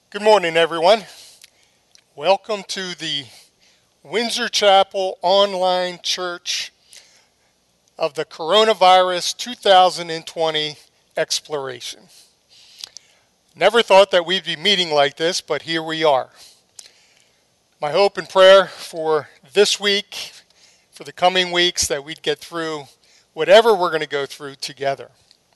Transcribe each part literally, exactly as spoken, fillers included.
Good morning, everyone. Welcome to the Windsor Chapel Online Church of the Coronavirus two thousand twenty Exploration. Never thought that we'd be meeting like this, but here we are. My hope and prayer for this week, for the coming weeks, that we'd get through whatever we're going to go through together.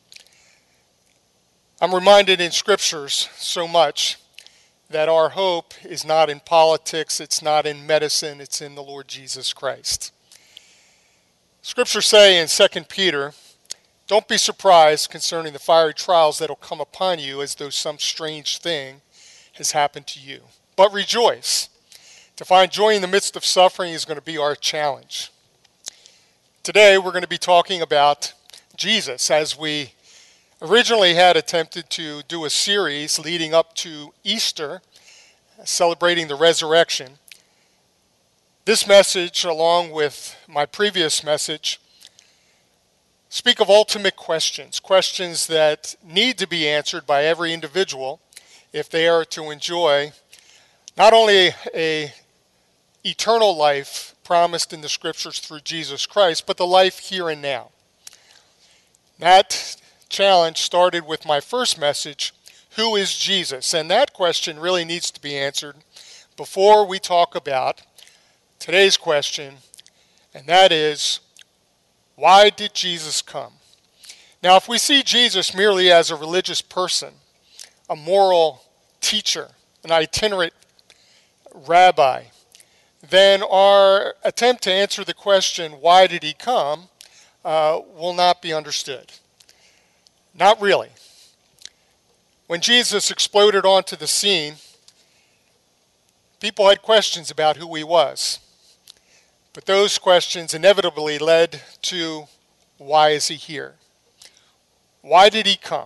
I'm reminded in scriptures so much that our hope is not in politics, it's not in medicine, it's in the Lord Jesus Christ. Scriptures say in Second Peter, don't be surprised concerning the fiery trials that will come upon you as though some strange thing has happened to you. But rejoice. To find joy in the midst of suffering is going to be our challenge. Today we're going to be talking about Jesus, as we originally had attempted to do a series leading up to Easter, celebrating the resurrection. This message, along with my previous message, speak of ultimate questions, questions that need to be answered by every individual if they are to enjoy not only a eternal life promised in the scriptures through Jesus Christ, but the life here and now. That challenge started with my first message, who is Jesus? And that question really needs to be answered before we talk about today's question, and that is, why did Jesus come? Now, if we see Jesus merely as a religious person, a moral teacher, an itinerant rabbi, then our attempt to answer the question, why did he come, uh, will not be understood. Not really. When Jesus exploded onto the scene, people had questions about who he was. But those questions inevitably led to, why is he here? Why did he come?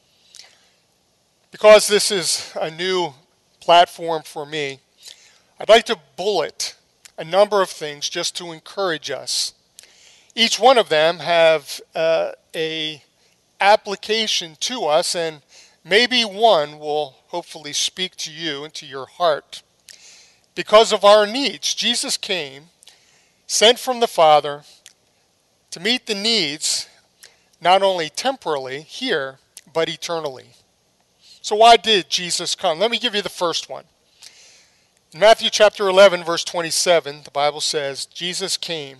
Because this is a new platform for me, I'd like to bullet a number of things just to encourage us. Each one of them have uh, a application to us, and maybe one will hopefully speak to you and to your heart. Because of our needs, Jesus came, sent from the Father, to meet the needs not only temporally here, but eternally. So why did Jesus come? Let me give you the first one. In Matthew chapter eleven, verse twenty-seven, the Bible says, Jesus came,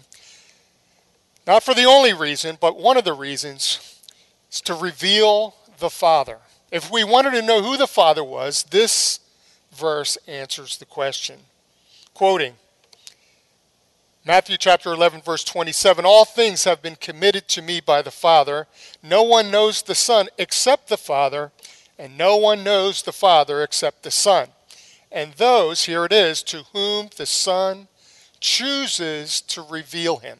not for the only reason, but one of the reasons, is to reveal the Father. If we wanted to know who the Father was, this verse answers the question. Quoting Matthew chapter eleven, verse twenty-seven, all things have been committed to me by the Father. No one knows the Son except the Father, and no one knows the Father except the Son. And those, here it is, to whom the Son chooses to reveal him.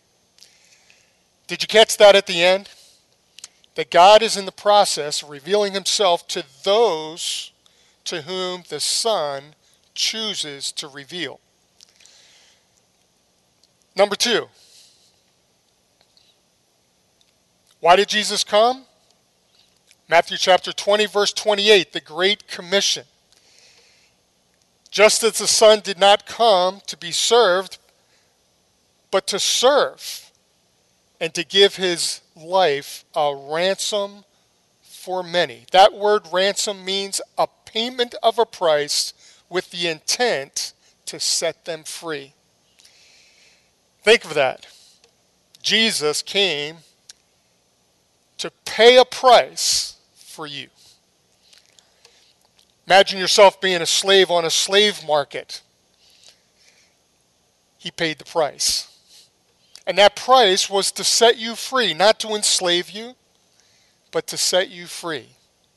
Did you catch that at the end? That God is in the process of revealing himself to those to whom the Son chooses to reveal. Number two, why did Jesus come? Matthew chapter twenty, verse twenty-eight, the Great Commission. Just as the Son did not come to be served, but to serve, and to give his life a ransom for many. That word ransom means a payment of a price with the intent to set them free. Think of that. Jesus came to pay a price for you. Imagine yourself being a slave on a slave market. He paid the price. And that price was to set you free, not to enslave you, but to set you free.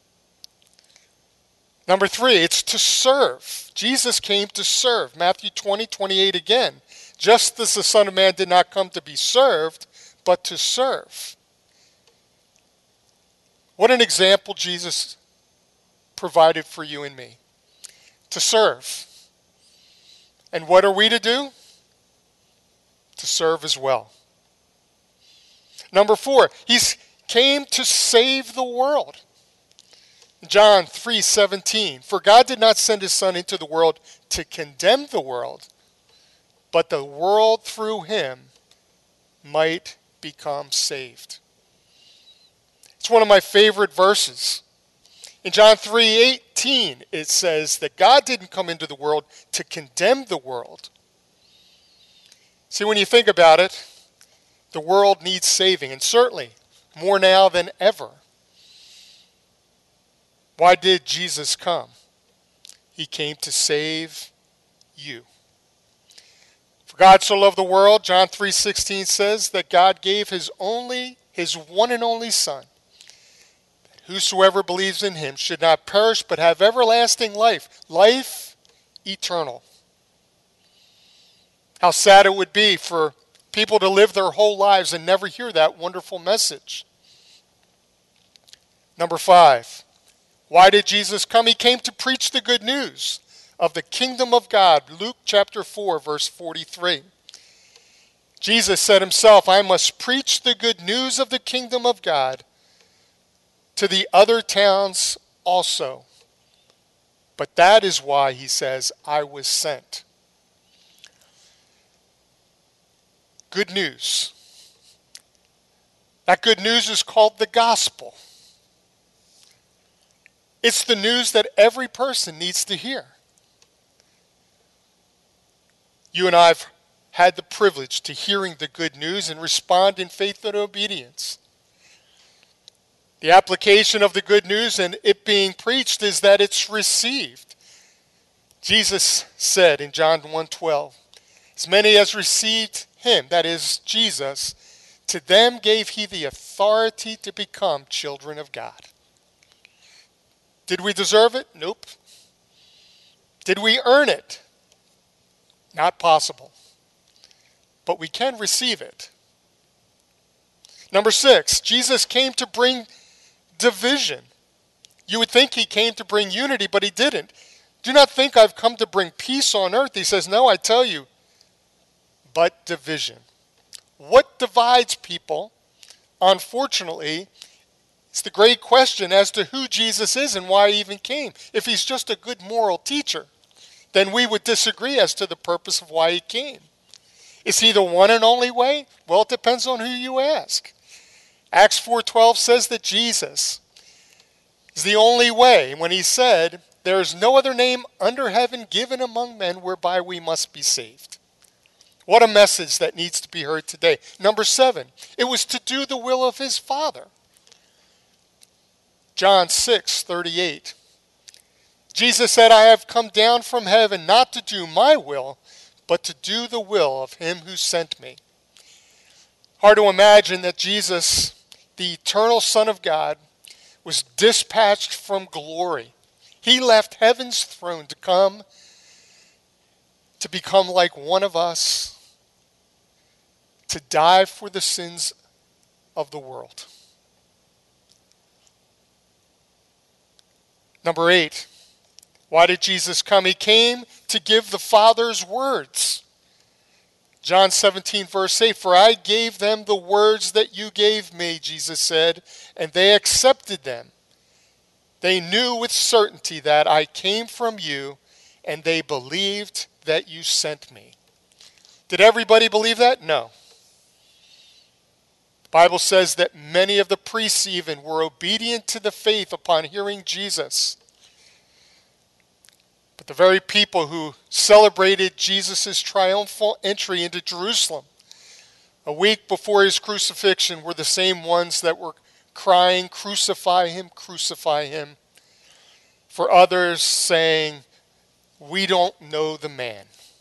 Number three, it's to serve. Jesus came to serve. Matthew twenty, twenty-eight again. Just as the Son of Man did not come to be served, but to serve. What an example Jesus provided for you and me. To serve. And what are we to do? To serve as well. Number four, he came to save the world. John three seventeen, for God did not send his Son into the world to condemn the world, but the world through him might become saved. It's one of my favorite verses. In John three eighteen, it says that God didn't come into the world to condemn the world. See, when you think about it, the world needs saving, and certainly more now than ever. Why did Jesus come? He came to save you. For God so loved the world, John three sixteen says that God gave his only, his one and only Son, that whosoever believes in him should not perish but have everlasting life, life eternal. How sad it would be for people to live their whole lives and never hear that wonderful message. Number five, why did Jesus come? He came to preach the good news of the kingdom of God. Luke chapter four, verse forty-three. Jesus said himself, I must preach the good news of the kingdom of God to the other towns also. But that is why, he says, I was sent. Good news. That good news is called the gospel. It's the news that every person needs to hear. You and I have had the privilege to hearing the good news and respond in faith and obedience. The application of the good news and it being preached is that it's received. Jesus said in John one twelve, as many as received him, that is Jesus, to them gave he the authority to become children of God. Did we deserve it? Nope. Did we earn it? Not possible. But we can receive it. Number six, Jesus came to bring division. You would think he came to bring unity, but he didn't. Do not think I've come to bring peace on earth. He says, no, I tell you, but division. What divides people? Unfortunately, it's the great question as to who Jesus is and why he even came. If he's just a good moral teacher, then we would disagree as to the purpose of why he came. Is he the one and only way? Well, it depends on who you ask. Acts four twelve says that Jesus is the only way when he said, there is no other name under heaven given among men whereby we must be saved. What a message that needs to be heard today. Number seven, it was to do the will of his Father. John six thirty-eight. Jesus said, I have come down from heaven not to do my will, but to do the will of him who sent me. Hard to imagine that Jesus, the eternal Son of God, was dispatched from glory. He left heaven's throne to come, to become like one of us, to die for the sins of the world. Number eight, why did Jesus come? He came to give the Father's words. John seventeen, verse eight, for I gave them the words that you gave me, Jesus said, and they accepted them. They knew with certainty that I came from you, and they believed that you sent me. Did everybody believe that? No. The Bible says that many of the priests even were obedient to the faith upon hearing Jesus. But the very people who celebrated Jesus' triumphal entry into Jerusalem a week before his crucifixion were the same ones that were crying, crucify him, crucify him. For others saying, we don't know the man.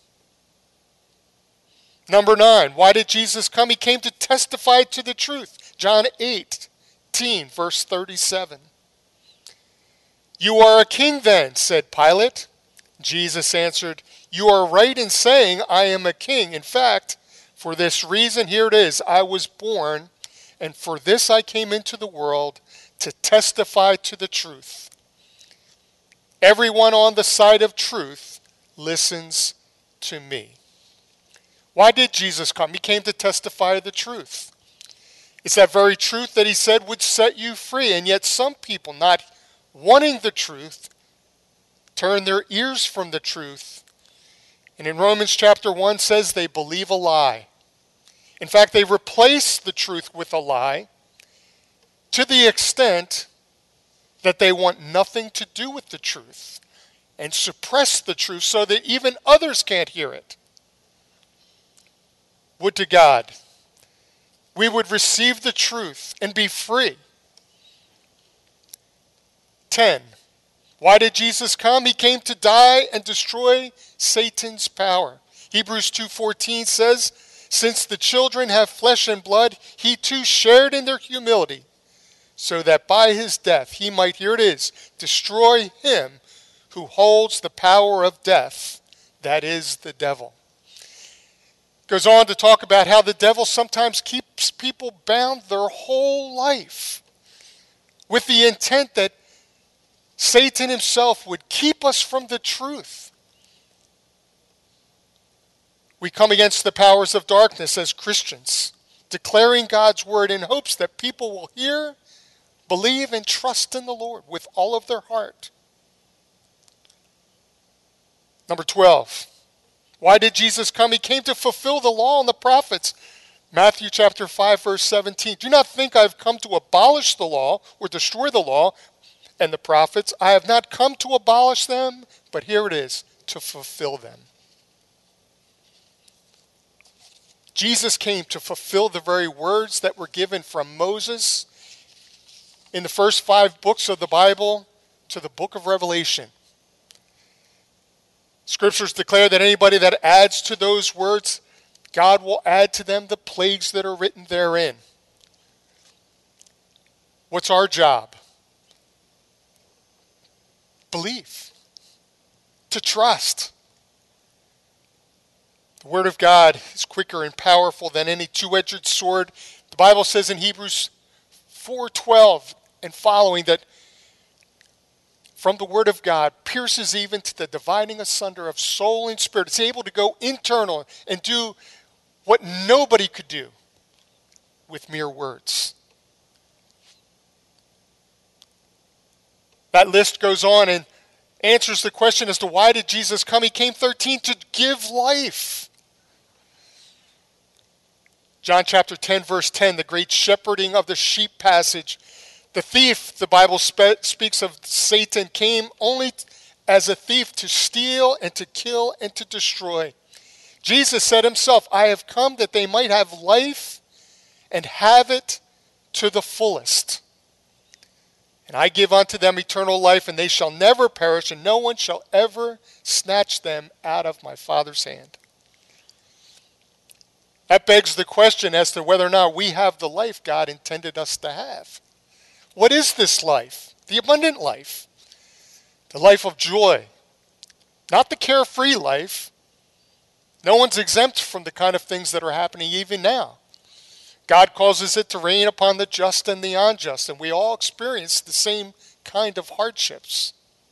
Number nine, why did Jesus come? He came to testify to the truth. John eighteen, verse thirty-seven. You are a king then, said Pilate. Jesus answered, you are right in saying I am a king. In fact, for this reason, here it is, I was born, and for this I came into the world, to testify to the truth. Everyone on the side of truth listens to me. Why did Jesus come? He came to testify the truth. It's that very truth that he said would set you free, and yet some people, not wanting the truth, turn their ears from the truth. And in Romans chapter one says they believe a lie. In fact, they replace the truth with a lie to the extent that they want nothing to do with the truth and suppress the truth so that even others can't hear it. Would to God we would receive the truth and be free. ten. Why did Jesus come? He came to die and destroy Satan's power. Hebrews two fourteen says, since the children have flesh and blood, he too shared in their humility, so that by his death he might, here it is, destroy him who holds the power of death, that is the devil. Goes on to talk about how the devil sometimes keeps people bound their whole life with the intent that Satan himself would keep us from the truth. We come against the powers of darkness as Christians, declaring God's word in hopes that people will hear, believe, and trust in the Lord with all of their heart. Number twelve. Why did Jesus come? He came to fulfill the law and the prophets. Matthew chapter five, verse seventeen. Do not think I have come to abolish the law or destroy the law and the prophets. I have not come to abolish them, but here it is, to fulfill them. Jesus came to fulfill the very words that were given from Moses in the first five books of the Bible to the book of Revelation. Scriptures declare that anybody that adds to those words, God will add to them the plagues that are written therein. What's our job? Believe. To trust. The Word of God is quicker and powerful than any two-edged sword. The Bible says in Hebrews four twelve and following that from the Word of God pierces even to the dividing asunder of soul and spirit. It's able to go internal and do what nobody could do with mere words. That list goes on and answers the question as to why did Jesus come? He came thirteen to give life. John chapter ten, verse ten, the great shepherding of the sheep passage. The thief, the Bible spe- speaks of Satan, came only as a thief to steal and to kill and to destroy. Jesus said himself, I have come that they might have life and have it to the fullest. And I give unto them eternal life, and they shall never perish, and no one shall ever snatch them out of my Father's hand. That begs the question as to whether or not we have the life God intended us to have. What is this life? The abundant life. The life of joy. Not the carefree life. No one's exempt from the kind of things that are happening even now. God causes it to rain upon the just and the unjust, and we all experience the same kind of hardships.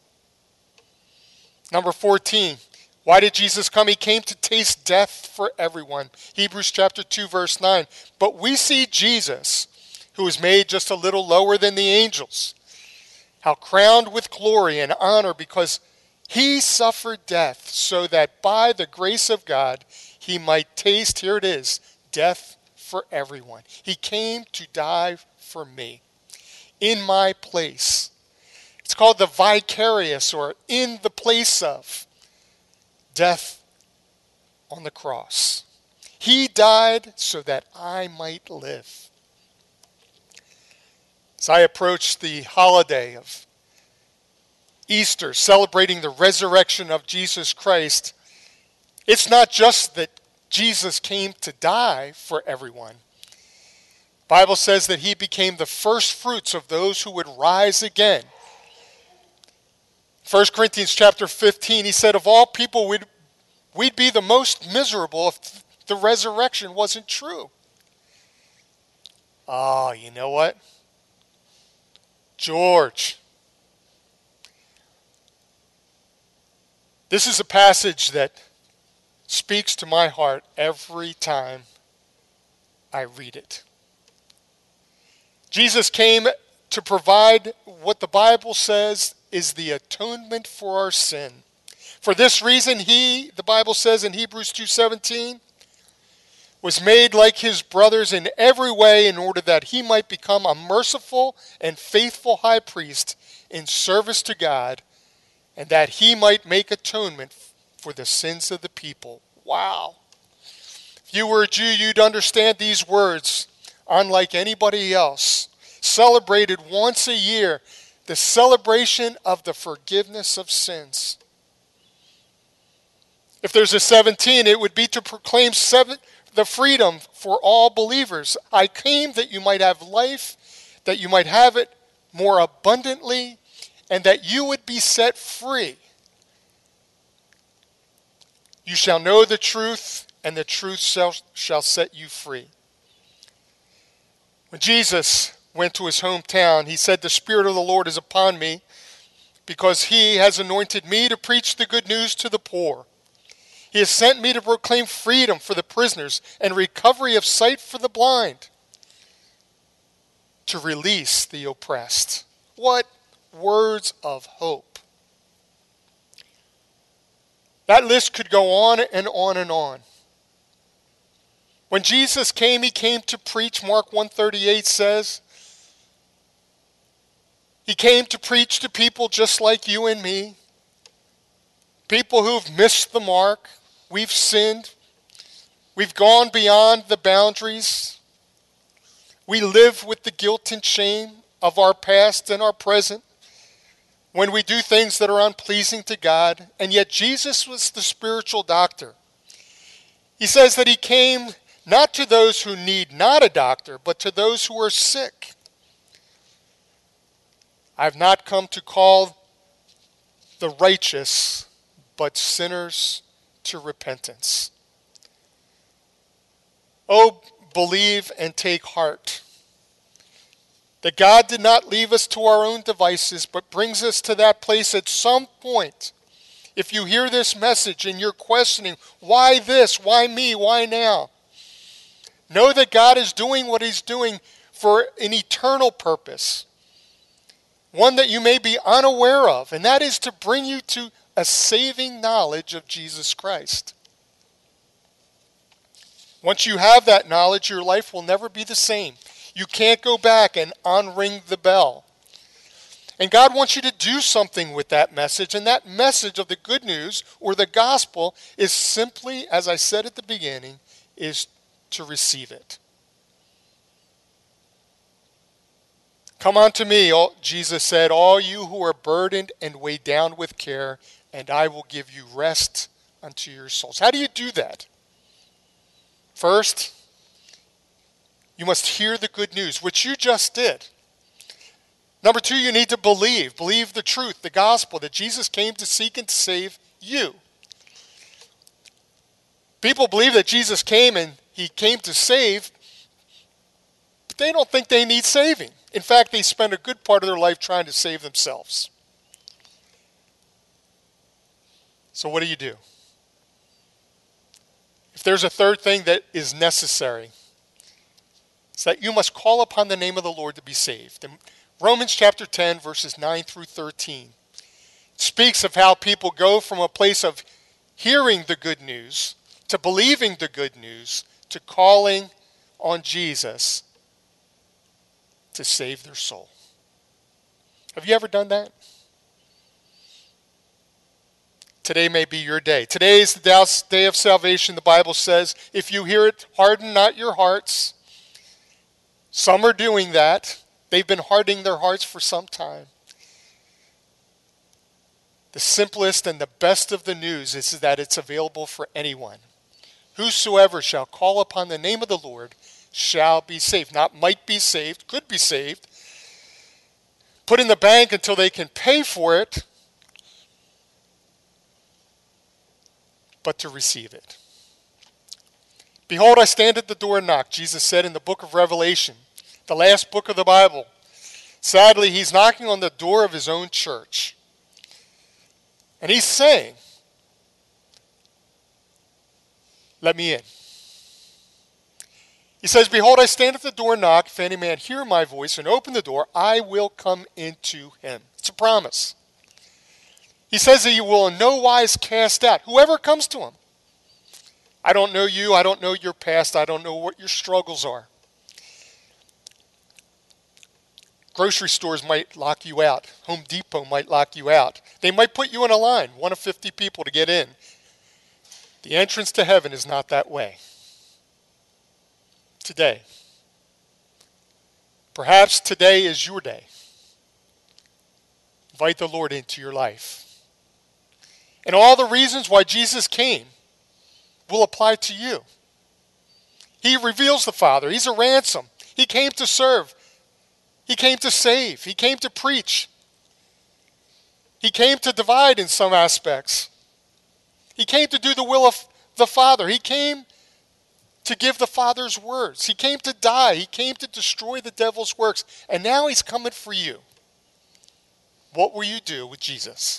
Number fourteen, why did Jesus come? He came to taste death for everyone. Hebrews chapter two, verse nine. But we see Jesus, who was made just a little lower than the angels, how crowned with glory and honor because he suffered death so that by the grace of God he might taste, here it is, death for everyone. He came to die for me in my place. It's called the vicarious, or in the place of, death on the cross. He died so that I might live. As I approach the holiday of Easter, celebrating the resurrection of Jesus Christ, it's not just that Jesus came to die for everyone. The Bible says that he became the first fruits of those who would rise again. First Corinthians chapter fifteen, he said, of all people, we'd, we'd be the most miserable if the resurrection wasn't true. Oh, you know what? George. This is a passage that speaks to my heart every time I read it. Jesus came to provide what the Bible says is the atonement for our sin. For this reason, he, the Bible says in Hebrews two seventeen, was made like his brothers in every way in order that he might become a merciful and faithful high priest in service to God, and that he might make atonement for the sins of the people. Wow. If you were a Jew, you'd understand these words, unlike anybody else. Celebrated once a year, the celebration of the forgiveness of sins. If there's a seventeen, it would be to proclaim seven, the freedom for all believers. I came that you might have life, that you might have it more abundantly, and that you would be set free. You shall know the truth, and the truth shall, shall set you free. When Jesus went to his hometown, he said, "The Spirit of the Lord is upon me, because he has anointed me to preach the good news to the poor. He has sent me to proclaim freedom for the prisoners and recovery of sight for the blind, to release the oppressed." What words of hope. That list could go on and on and on. When Jesus came, he came to preach. Mark one thirty-eight says, he came to preach to people just like you and me, people who've missed the mark. We've sinned. We've gone beyond the boundaries. We live with the guilt and shame of our past and our present when we do things that are unpleasing to God. And yet Jesus was the spiritual doctor. He says that he came not to those who need not a doctor, but to those who are sick. I've not come to call the righteous, but sinners to repentance. Oh, believe and take heart that God did not leave us to our own devices, but brings us to that place at some point. If you hear this message and you're questioning, why this, why me, why now? Know that God is doing what he's doing for an eternal purpose, one that you may be unaware of, and that is to bring you to a saving knowledge of Jesus Christ. Once you have that knowledge, your life will never be the same. You can't go back and unring the bell. And God wants you to do something with that message, and that message of the good news or the gospel is simply, as I said at the beginning, is to receive it. Come unto me, all, Jesus said, all you who are burdened and weighed down with care, and I will give you rest unto your souls. How do you do that? First, you must hear the good news, which you just did. Number two, you need to believe. Believe the truth, the gospel, that Jesus came to seek and to save you. People believe that Jesus came and he came to save, but they don't think they need saving. In fact, they spend a good part of their life trying to save themselves. So what do you do? If there's a third thing that is necessary, it's that you must call upon the name of the Lord to be saved. In Romans chapter ten, verses nine through thirteen, it speaks of how people go from a place of hearing the good news to believing the good news to calling on Jesus to save their soul. Have you ever done that? Today may be your day. Today is the day of salvation. The Bible says, if you hear it, harden not your hearts. Some are doing that. They've been hardening their hearts for some time. The simplest and the best of the news is that it's available for anyone. Whosoever shall call upon the name of the Lord shall be saved. Not might be saved, could be saved. Put in the bank until they can pay for it, but to receive it. Behold, I stand at the door and knock, Jesus said in the book of Revelation, the last book of the Bible. Sadly, he's knocking on the door of his own church. And he's saying, let me in. He says, behold, I stand at the door and knock. If any man hear my voice and open the door, I will come into him. It's a promise. He says that he will in no wise cast out whoever comes to him. I don't know you. I don't know your past. I don't know what your struggles are. Grocery stores might lock you out. Home Depot might lock you out. They might put you in a line, one of fifty people to get in. The entrance to heaven is not that way. Today. Perhaps today is your day. Invite the Lord into your life. And all the reasons why Jesus came will apply to you. He reveals the Father. He's a ransom. He came to serve. He came to save. He came to preach. He came to divide in some aspects. He came to do the will of the Father. He came to give the Father's words. He came to die. He came to destroy the devil's works. And now he's coming for you. What will you do with Jesus?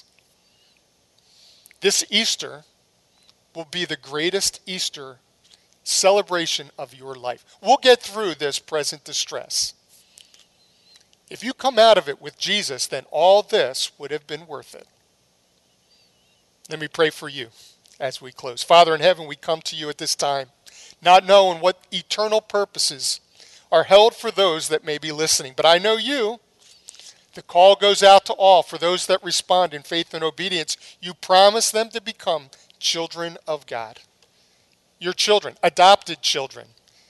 This Easter will be the greatest Easter celebration of your life. We'll get through this present distress. If you come out of it with Jesus, then all this would have been worth it. Let me pray for you as we close. Father in heaven, we come to you at this time, not knowing what eternal purposes are held for those that may be listening. But I know you. The call goes out to all. For those that respond in faith and obedience, you promise them to become children of God. Your children, adopted children.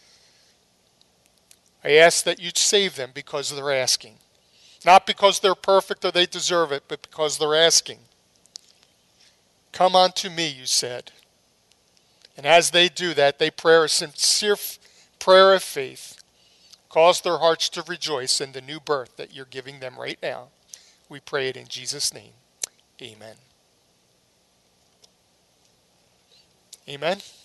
I ask that you'd save them because they're asking. Not because they're perfect or they deserve it, but because they're asking. Come unto me, you said. And as they do that, they pray a sincere prayer of faith. Cause their hearts to rejoice in the new birth that you're giving them right now. We pray it in Jesus' name. Amen. Amen.